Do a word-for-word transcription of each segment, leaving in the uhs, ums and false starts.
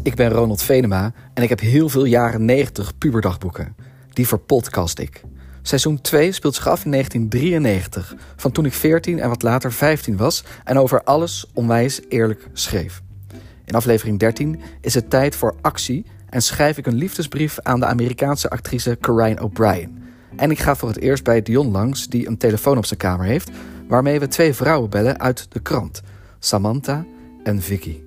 Ik ben Ronald Venema en ik heb heel veel jaren negentig puberdagboeken. Die verpodcast ik. Seizoen twee speelt zich af in negentien drieënnegentig, van toen ik veertien en wat later vijftien was en over alles onwijs eerlijk schreef. In aflevering dertien is het tijd voor actie en schrijf ik een liefdesbrief aan de Amerikaanse actrice Corinne O'Brien. En ik ga voor het eerst bij Dion langs, die een telefoon op zijn kamer heeft, waarmee we twee vrouwen bellen uit de krant, Samantha en Vicky.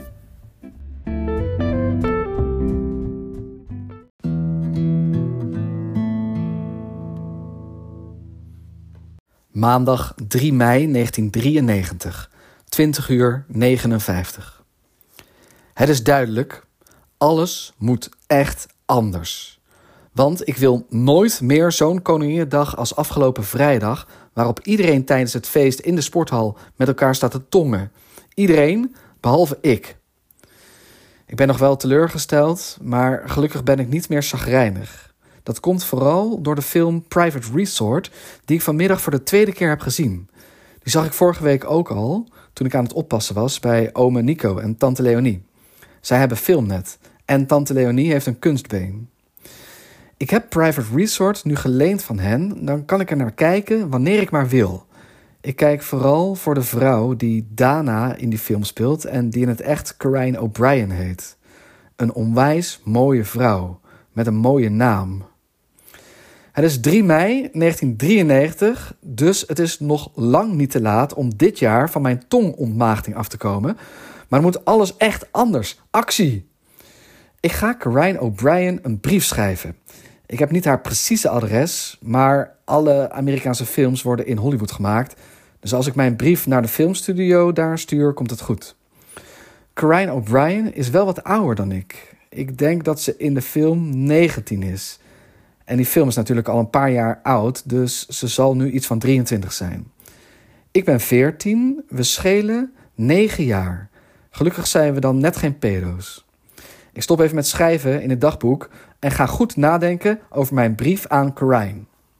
Maandag drie mei negentien drieënnegentig, twintig uur negenenvijftig. Het is duidelijk, alles moet echt anders. Want ik wil nooit meer zo'n Koninginnedag als afgelopen vrijdag, waarop iedereen tijdens het feest in de sporthal met elkaar staat te tongen. Iedereen, behalve ik. Ik ben nog wel teleurgesteld, maar gelukkig ben ik niet meer chagrijnig. Dat komt vooral door de film Private Resort, die ik vanmiddag voor de tweede keer heb gezien. Die zag ik vorige week ook al, toen ik aan het oppassen was bij ome Nico en tante Leonie. Zij hebben Filmnet en tante Leonie heeft een kunstbeen. Ik heb Private Resort nu geleend van hen, dan kan ik er naar kijken wanneer ik maar wil. Ik kijk vooral voor de vrouw die Dana in die film speelt en die in het echt Corinne O'Brien heet. Een onwijs mooie vrouw met een mooie naam. Het is drie mei negentien drieënnegentig, dus het is nog lang niet te laat om dit jaar van mijn tongontmaagding af te komen. Maar er moet alles echt anders. Actie! Ik ga Corinne O'Brien een brief schrijven. Ik heb niet haar precieze adres, maar alle Amerikaanse films worden in Hollywood gemaakt. Dus als ik mijn brief naar de filmstudio daar stuur, komt het goed. Corinne O'Brien is wel wat ouder dan ik. Ik denk dat ze in de film negentien is. En die film is natuurlijk al een paar jaar oud, dus ze zal nu iets van drieëntwintig zijn. Ik ben veertien, we schelen negen jaar. Gelukkig zijn we dan net geen pedo's. Ik stop even met schrijven in het dagboek en ga goed nadenken over mijn brief aan Corinne.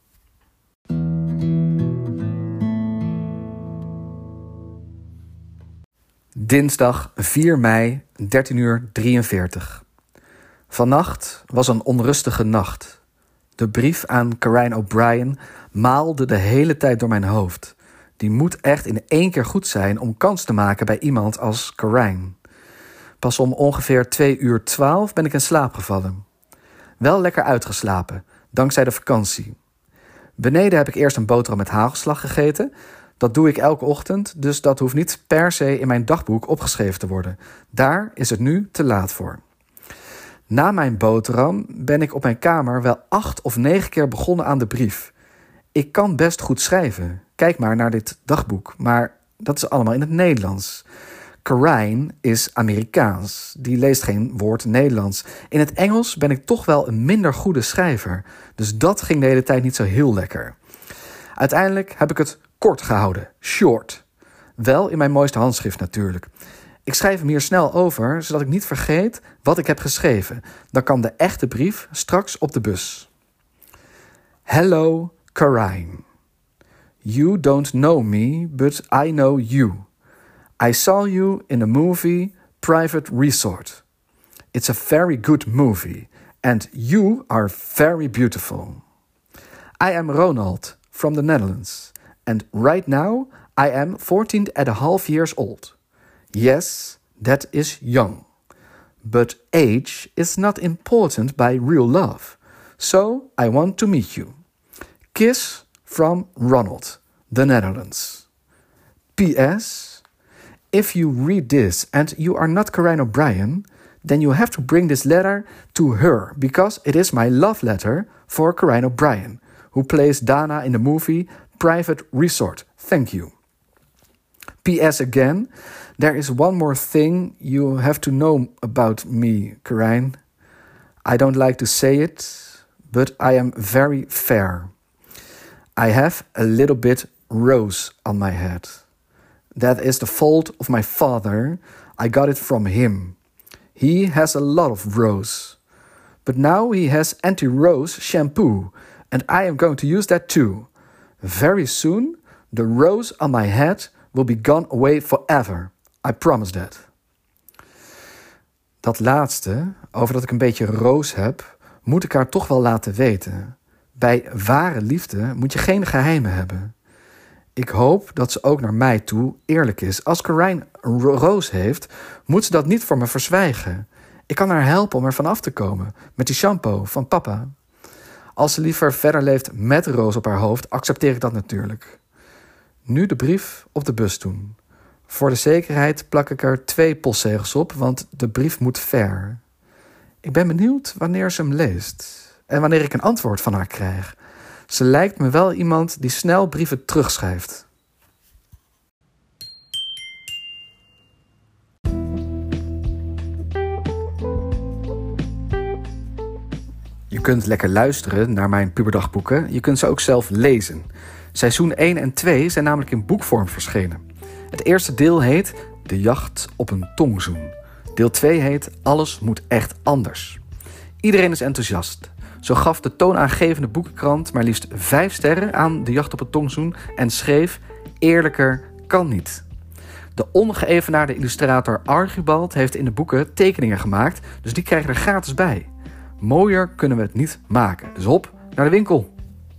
Dinsdag vier mei, dertien uur drieënveertig. Vannacht was een onrustige nacht. De brief aan Corinne O'Brien maalde de hele tijd door mijn hoofd. Die moet echt in één keer goed zijn om kans te maken bij iemand als Corinne. Pas om ongeveer twee uur twaalf ben ik in slaap gevallen. Wel lekker uitgeslapen, dankzij de vakantie. Beneden heb ik eerst een boterham met hagelslag gegeten. Dat doe ik elke ochtend, dus dat hoeft niet per se in mijn dagboek opgeschreven te worden. Daar is het nu te laat voor. Na mijn boterham ben ik op mijn kamer wel acht of negen keer begonnen aan de brief. Ik kan best goed schrijven. Kijk maar naar dit dagboek, maar dat is allemaal in het Nederlands. Corinne is Amerikaans. Die leest geen woord Nederlands. In het Engels ben ik toch wel een minder goede schrijver. Dus dat ging de hele tijd niet zo heel lekker. Uiteindelijk heb ik het kort gehouden. Short. Wel in mijn mooiste handschrift natuurlijk. Ik schrijf hem hier snel over, zodat ik niet vergeet wat ik heb geschreven. Dan kan de echte brief straks op de bus. Hello, Corinne. You don't know me, but I know you. I saw you in the movie Private Resort. It's a very good movie, and you are very beautiful. I am Ronald from the Netherlands, and right now I am fourteen and a half years old. Yes, that is young. But age is not important by real love. So I want to meet you. Kiss from Ronald, the Netherlands. P S. If you read this and you are not Corinne O'Brien, then you have to bring this letter to her, because it is my love letter for Corinne O'Brien, who plays Dana in the movie Private Resort. Thank you. P S again, there is one more thing you have to know about me, Corinne. I don't like to say it, but I am very fair. I have a little bit rose on my head. That is the fault of my father. I got it from him. He has a lot of rose. But now he has anti-rose shampoo, and I am going to use that too. Very soon, the rose on my head will be gone away forever. I promise that. Dat laatste, over dat ik een beetje roos heb, moet ik haar toch wel laten weten. Bij ware liefde moet je geen geheimen hebben. Ik hoop dat ze ook naar mij toe eerlijk is. Als Corijn een ro- roos heeft, moet ze dat niet voor me verzwijgen. Ik kan haar helpen om er vanaf te komen, met die shampoo van papa. Als ze liever verder leeft met roos op haar hoofd, accepteer ik dat natuurlijk. Nu de brief op de bus doen. Voor de zekerheid plak ik er twee postzegels op, want de brief moet ver. Ik ben benieuwd wanneer ze hem leest en wanneer ik een antwoord van haar krijg. Ze lijkt me wel iemand die snel brieven terugschrijft. Je kunt lekker luisteren naar mijn puberdagboeken. Je kunt ze ook zelf lezen. Seizoen één en twee zijn namelijk in boekvorm verschenen. Het eerste deel heet De jacht op een tongzoen. Deel twee heet Alles moet echt anders. Iedereen is enthousiast. Zo gaf de toonaangevende boekenkrant maar liefst vijf sterren aan De jacht op een tongzoen en schreef: eerlijker kan niet. De ongeëvenaarde illustrator Archibald heeft in de boeken tekeningen gemaakt, dus die krijgen er gratis bij. Mooier kunnen we het niet maken. Dus hop, naar de winkel.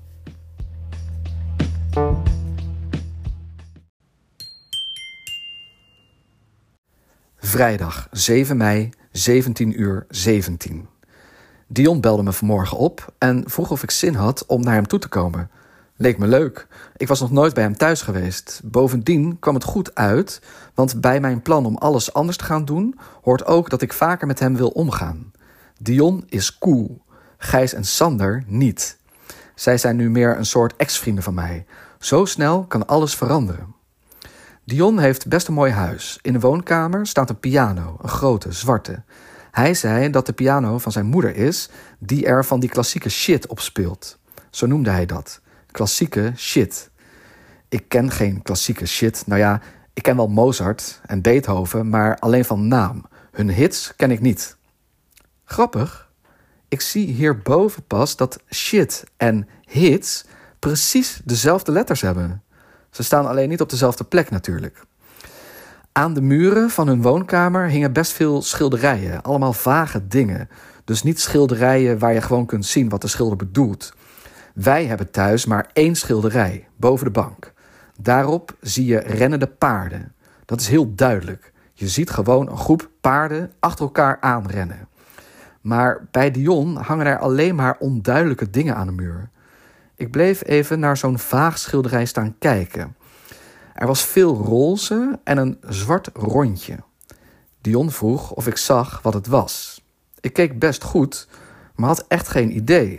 Vrijdag zeven mei, zeventien uur zeventien. Dion belde me vanmorgen op en vroeg of ik zin had om naar hem toe te komen. Leek me leuk. Ik was nog nooit bij hem thuis geweest. Bovendien kwam het goed uit, want bij mijn plan om alles anders te gaan doen hoort ook dat ik vaker met hem wil omgaan. Dion is cool. Gijs en Sander niet. Zij zijn nu meer een soort ex-vrienden van mij. Zo snel kan alles veranderen. Dion heeft best een mooi huis. In de woonkamer staat een piano, een grote, zwarte. Hij zei dat de piano van zijn moeder is, die er van die klassieke shit op speelt. Zo noemde hij dat. Klassieke shit. Ik ken geen klassieke shit. Nou ja, ik ken wel Mozart en Beethoven, maar alleen van naam. Hun hits ken ik niet. Grappig. Ik zie hierboven pas dat shit en hits precies dezelfde letters hebben. Ze staan alleen niet op dezelfde plek natuurlijk. Aan de muren van hun woonkamer hingen best veel schilderijen. Allemaal vage dingen. Dus niet schilderijen waar je gewoon kunt zien wat de schilder bedoelt. Wij hebben thuis maar één schilderij, boven de bank. Daarop zie je rennende paarden. Dat is heel duidelijk. Je ziet gewoon een groep paarden achter elkaar aanrennen. Maar bij Dion hangen er alleen maar onduidelijke dingen aan de muur. Ik bleef even naar zo'n vaag schilderij staan kijken. Er was veel roze en een zwart rondje. Dion vroeg of ik zag wat het was. Ik keek best goed, maar had echt geen idee.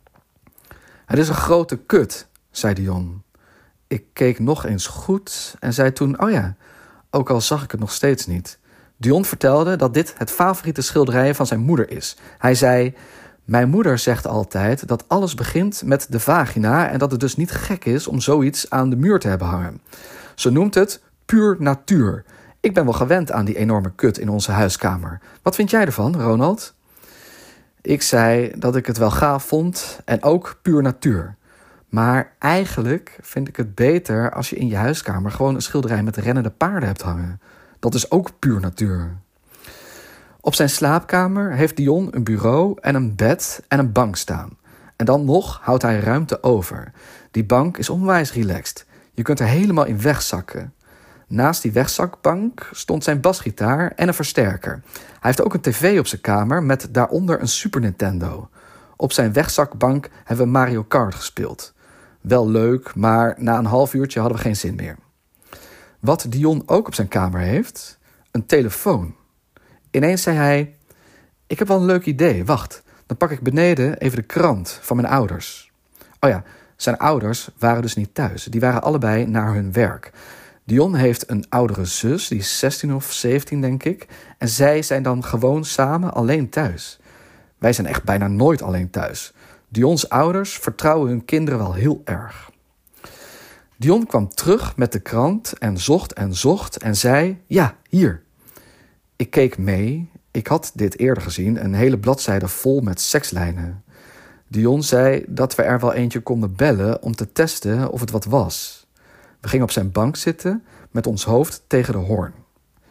Het is een grote kut, zei Dion. Ik keek nog eens goed en zei toen, oh ja, ook al zag ik het nog steeds niet. Dion vertelde dat dit het favoriete schilderij van zijn moeder is. Hij zei, mijn moeder zegt altijd dat alles begint met de vagina en dat het dus niet gek is om zoiets aan de muur te hebben hangen. Ze noemt het puur natuur. Ik ben wel gewend aan die enorme kut in onze huiskamer. Wat vind jij ervan, Ronald? Ik zei dat ik het wel gaaf vond en ook puur natuur. Maar eigenlijk vind ik het beter als je in je huiskamer gewoon een schilderij met rennende paarden hebt hangen. Dat is ook puur natuur. Op zijn slaapkamer heeft Dion een bureau en een bed en een bank staan. En dan nog houdt hij ruimte over. Die bank is onwijs relaxed. Je kunt er helemaal in wegzakken. Naast die wegzakbank stond zijn basgitaar en een versterker. Hij heeft ook een tv op zijn kamer met daaronder een Super Nintendo. Op zijn wegzakbank hebben we Mario Kart gespeeld. Wel leuk, maar na een half uurtje hadden we geen zin meer. Wat Dion ook op zijn kamer heeft? Een telefoon. Ineens zei hij, ik heb wel een leuk idee, wacht. Dan pak ik beneden even de krant van mijn ouders. Oh ja, zijn ouders waren dus niet thuis. Die waren allebei naar hun werk. Dion heeft een oudere zus, die is zestien of zeventien denk ik. En zij zijn dan gewoon samen alleen thuis. Wij zijn echt bijna nooit alleen thuis. Dion's ouders vertrouwen hun kinderen wel heel erg. Dion kwam terug met de krant en zocht en zocht en zei, ja, hier. Ik keek mee. Ik had dit eerder gezien, een hele bladzijde vol met sekslijnen. Dion zei dat we er wel eentje konden bellen om te testen of het wat was. We gingen op zijn bank zitten met ons hoofd tegen de hoorn.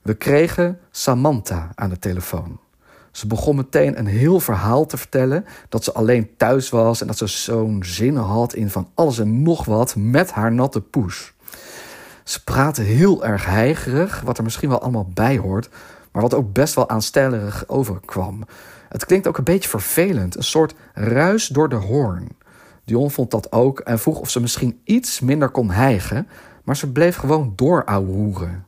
We kregen Samantha aan de telefoon. Ze begon meteen een heel verhaal te vertellen dat ze alleen thuis was en dat ze zo'n zin had in van alles en nog wat met haar natte poes. Ze praatte heel erg heigerig, wat er misschien wel allemaal bij hoort, maar wat ook best wel aanstellerig overkwam. Het klinkt ook een beetje vervelend, een soort ruis door de hoorn. Dion vond dat ook en vroeg of ze misschien iets minder kon hijgen, maar ze bleef gewoon doorouwehoeren.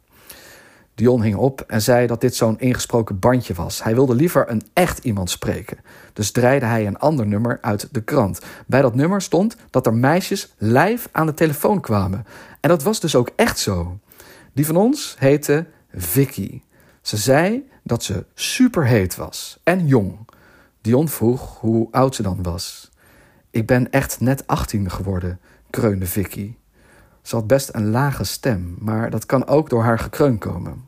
Dion hing op en zei dat dit zo'n ingesproken bandje was. Hij wilde liever een echt iemand spreken. Dus draaide hij een ander nummer uit de krant. Bij dat nummer stond dat er meisjes live aan de telefoon kwamen. En dat was dus ook echt zo. Die van ons heette Vicky. Ze zei dat ze superheet was en jong. Dion vroeg hoe oud ze dan was. Ik ben echt net achttien geworden, kreunde Vicky. Ze had best een lage stem, maar dat kan ook door haar gekreun komen.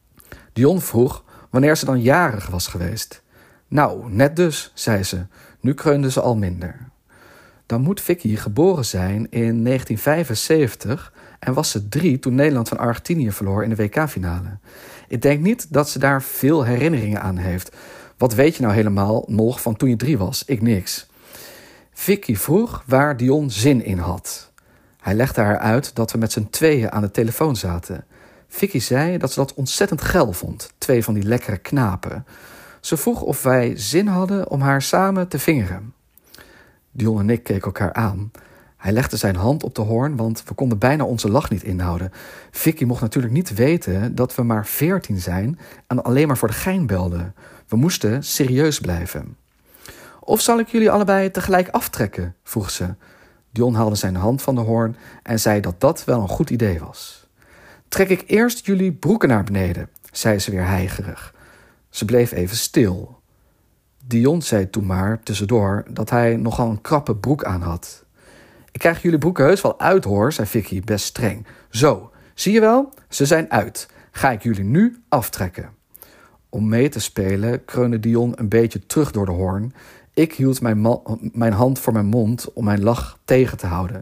Dion vroeg wanneer ze dan jarig was geweest. Nou, net dus, zei ze. Nu kreunde ze al minder. Dan moet Vicky geboren zijn in negentien vijfenzeventig en was ze drie toen Nederland van Argentinië verloor in de W K-finale. Ik denk niet dat ze daar veel herinneringen aan heeft. Wat weet je nou helemaal nog van toen je drie was? Ik niks. Vicky vroeg waar Dion zin in had. Hij legde haar uit dat we met z'n tweeën aan de telefoon zaten. Vicky zei dat ze dat ontzettend geil vond, twee van die lekkere knapen. Ze vroeg of wij zin hadden om haar samen te vingeren. Dion en ik keken elkaar aan. Hij legde zijn hand op de hoorn, want we konden bijna onze lach niet inhouden. Vicky mocht natuurlijk niet weten dat we maar veertien zijn en alleen maar voor de gein belden. We moesten serieus blijven. Of zal ik jullie allebei tegelijk aftrekken? Vroeg ze. Dion haalde zijn hand van de hoorn en zei dat dat wel een goed idee was. Trek ik eerst jullie broeken naar beneden, zei ze weer heigerig. Ze bleef even stil. Dion zei toen maar tussendoor dat hij nogal een krappe broek aan had. Ik krijg jullie broeken heus wel uit hoor, zei Vicky best streng. Zo, zie je wel? Ze zijn uit. Ga ik jullie nu aftrekken. Om mee te spelen kreunde Dion een beetje terug door de hoorn. Ik hield mijn, ma- mijn hand voor mijn mond om mijn lach tegen te houden.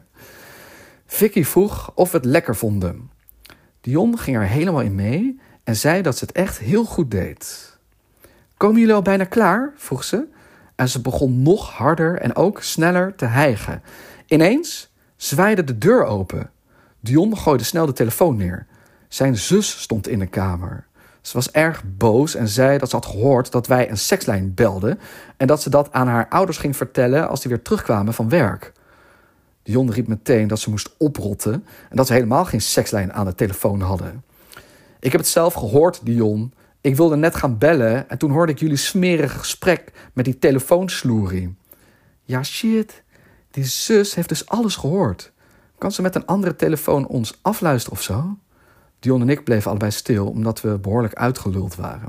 Vicky vroeg of we het lekker vonden. Dion ging er helemaal in mee en zei dat ze het echt heel goed deed. Komen jullie al bijna klaar? Vroeg ze. En ze begon nog harder en ook sneller te hijgen. Ineens zwaaide de deur open. Dion gooide snel de telefoon neer. Zijn zus stond in de kamer. Ze was erg boos en zei dat ze had gehoord dat wij een sekslijn belden en dat ze dat aan haar ouders ging vertellen als die weer terugkwamen van werk. Dion riep meteen dat ze moest oprotten en dat ze helemaal geen sekslijn aan de telefoon hadden. Ik heb het zelf gehoord, Dion. Ik wilde net gaan bellen en toen hoorde ik jullie smerige gesprek met die telefoonsloerie. Ja, shit. Die zus heeft dus alles gehoord. Kan ze met een andere telefoon ons afluisteren of zo? Dion en ik bleven allebei stil, omdat we behoorlijk uitgeluld waren.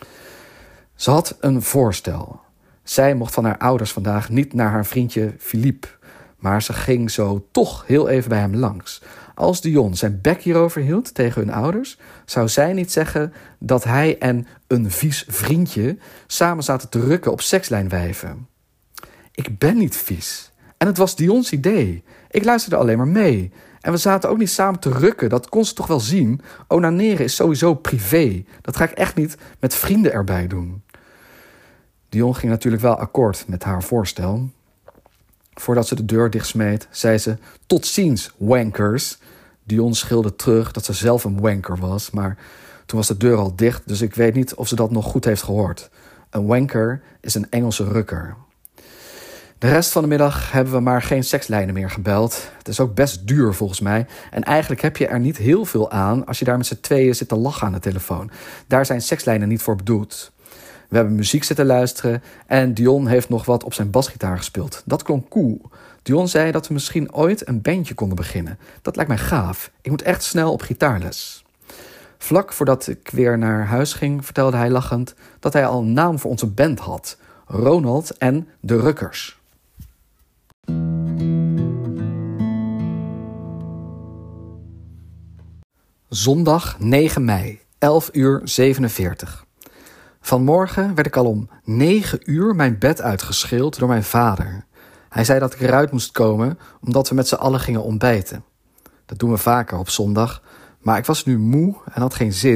Ze had een voorstel. Zij mocht van haar ouders vandaag niet naar haar vriendje Philippe, maar ze ging zo toch heel even bij hem langs. Als Dion zijn bek hierover hield tegen hun ouders, zou zij niet zeggen dat hij en een vies vriendje samen zaten te rukken op sekslijnwijven. Ik ben niet vies. En het was Dion's idee. Ik luisterde alleen maar mee. En we zaten ook niet samen te rukken. Dat kon ze toch wel zien. Onaneren is sowieso privé. Dat ga ik echt niet met vrienden erbij doen. Dion ging natuurlijk wel akkoord met haar voorstel. Voordat ze de deur dichtsmeet, zei ze: tot ziens, wankers. Dion schreeuwde terug dat ze zelf een wanker was. Maar toen was de deur al dicht, dus ik weet niet of ze dat nog goed heeft gehoord. Een wanker is een Engelse rukker. De rest van de middag hebben we maar geen sekslijnen meer gebeld. Het is ook best duur volgens mij. En eigenlijk heb je er niet heel veel aan als je daar met z'n tweeën zit te lachen aan de telefoon. Daar zijn sekslijnen niet voor bedoeld. We hebben muziek zitten luisteren en Dion heeft nog wat op zijn basgitaar gespeeld. Dat klonk cool. Dion zei dat we misschien ooit een bandje konden beginnen. Dat lijkt mij gaaf. Ik moet echt snel op gitaarles. Vlak voordat ik weer naar huis ging, vertelde hij lachend dat hij al een naam voor onze band had. Ronald en de Rukkers. Zondag negen mei, elf uur zevenenveertig. Vanmorgen werd ik al om negen uur mijn bed uitgeschreeuwd door mijn vader. Hij zei dat ik eruit moest komen omdat we met z'n allen gingen ontbijten. Dat doen we vaker op zondag, maar ik was nu moe en had geen zin,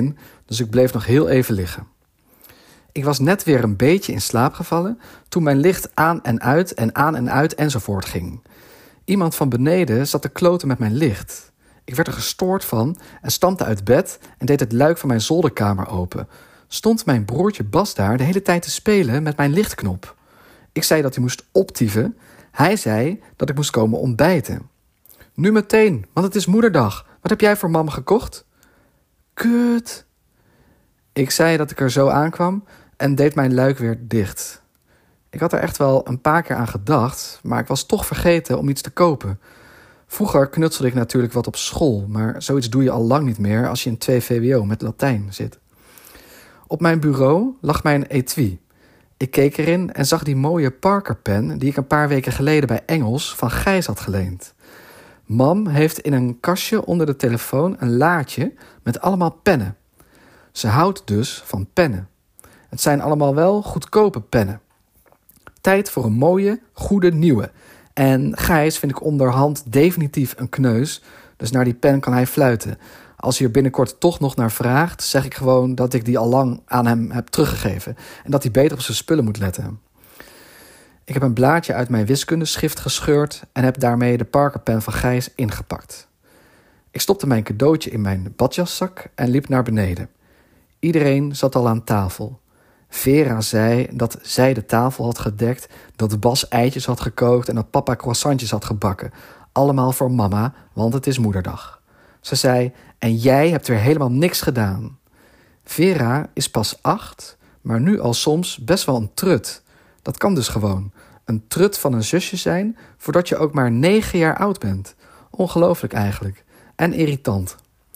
dus ik bleef nog heel even liggen. Ik was net weer een beetje in slaap gevallen toen mijn licht aan en uit en aan en uit enzovoort ging. Iemand van beneden zat te kloten met mijn licht. Ik werd er gestoord van en stampte uit bed en deed het luik van mijn zolderkamer open. Stond mijn broertje Bas daar de hele tijd te spelen met mijn lichtknop. Ik zei dat hij moest optieven. Hij zei dat ik moest komen ontbijten. Nu meteen, want het is moederdag. Wat heb jij voor mama gekocht? Kut. Ik zei dat ik er zo aankwam en deed mijn luik weer dicht. Ik had er echt wel een paar keer aan gedacht, maar ik was toch vergeten om iets te kopen. Vroeger knutselde ik natuurlijk wat op school, maar zoiets doe je al lang niet meer als je in twee V W O met Latijn zit. Op mijn bureau lag mijn etui. Ik keek erin en zag die mooie Parker-pen die ik een paar weken geleden bij Engels van Gijs had geleend. Mam heeft in een kastje onder de telefoon een laadje met allemaal pennen. Ze houdt dus van pennen. Het zijn allemaal wel goedkope pennen. Tijd voor een mooie, goede nieuwe. En Gijs vind ik onderhand definitief een kneus, dus naar die pen kan hij fluiten. Als hij er binnenkort toch nog naar vraagt, zeg ik gewoon dat ik die al lang aan hem heb teruggegeven en dat hij beter op zijn spullen moet letten. Ik heb een blaadje uit mijn wiskundeschrift gescheurd en heb daarmee de Parker-pen van Gijs ingepakt. Ik stopte mijn cadeautje in mijn badjaszak en liep naar beneden. Iedereen zat al aan tafel. Vera zei dat zij de tafel had gedekt, dat Bas eitjes had gekookt en dat papa croissantjes had gebakken. Allemaal voor mama, want het is moederdag. Ze zei, en jij hebt weer helemaal niks gedaan. Vera is pas acht, maar nu al soms best wel een trut. Dat kan dus gewoon. Een trut van een zusje zijn, voordat je ook maar negen jaar oud bent. Ongelooflijk eigenlijk. En irritant.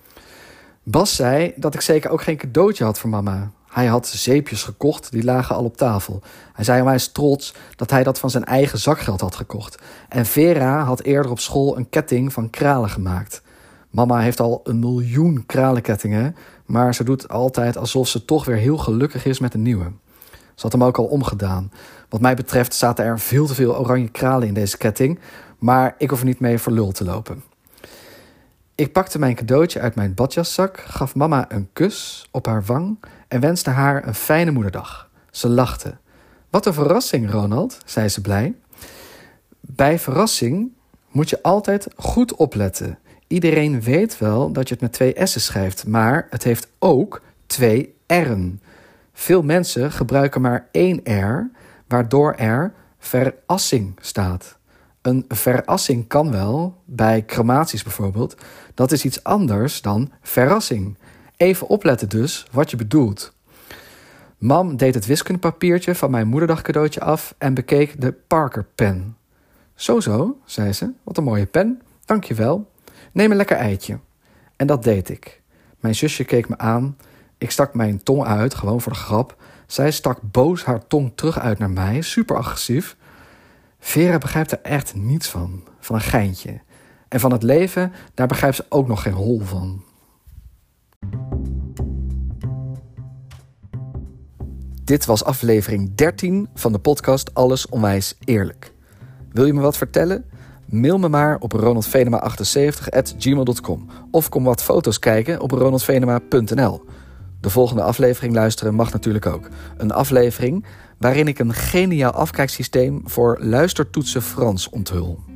Bas zei dat ik zeker ook geen cadeautje had voor mama. Hij had zeepjes gekocht, die lagen al op tafel. Hij zei onwijs trots dat hij dat van zijn eigen zakgeld had gekocht. En Vera had eerder op school een ketting van kralen gemaakt. Mama heeft al een miljoen kralenkettingen, maar ze doet altijd alsof ze toch weer heel gelukkig is met een nieuwe. Ze had hem ook al omgedaan. Wat mij betreft zaten er veel te veel oranje kralen in deze ketting, maar ik hoef er niet mee voor lul te lopen. Ik pakte mijn cadeautje uit mijn badjaszak, gaf mama een kus op haar wang en wenste haar een fijne moederdag. Ze lachte. Wat een verrassing, Ronald, zei ze blij. Bij verrassing moet je altijd goed opletten. Iedereen weet wel dat je het met twee S'en schrijft, maar het heeft ook twee R'en. Veel mensen gebruiken maar één R, waardoor er verassing staat. Een verassing kan wel, bij crematies bijvoorbeeld. Dat is iets anders dan verrassing. Even opletten dus wat je bedoelt. Mam deed het wiskundepapiertje van mijn moederdagcadeautje af en bekeek de Parker-pen. Zo zo, zei ze, wat een mooie pen, dank je wel. Neem een lekker eitje. En dat deed ik. Mijn zusje keek me aan. Ik stak mijn tong uit, gewoon voor de grap. Zij stak boos haar tong terug uit naar mij, super agressief. Vera begrijpt er echt niets van, van een geintje. En van het leven, daar begrijpt ze ook nog geen hol van. Dit was aflevering dertien van de podcast Alles Onwijs Eerlijk. Wil je me wat vertellen? Mail me maar op ronald venema achtenzeventig at gmail dot com of kom wat foto's kijken op ronald venema punt n l. De volgende aflevering luisteren mag natuurlijk ook. Een aflevering waarin ik een geniaal afkijksysteem voor luistertoetsen Frans onthul.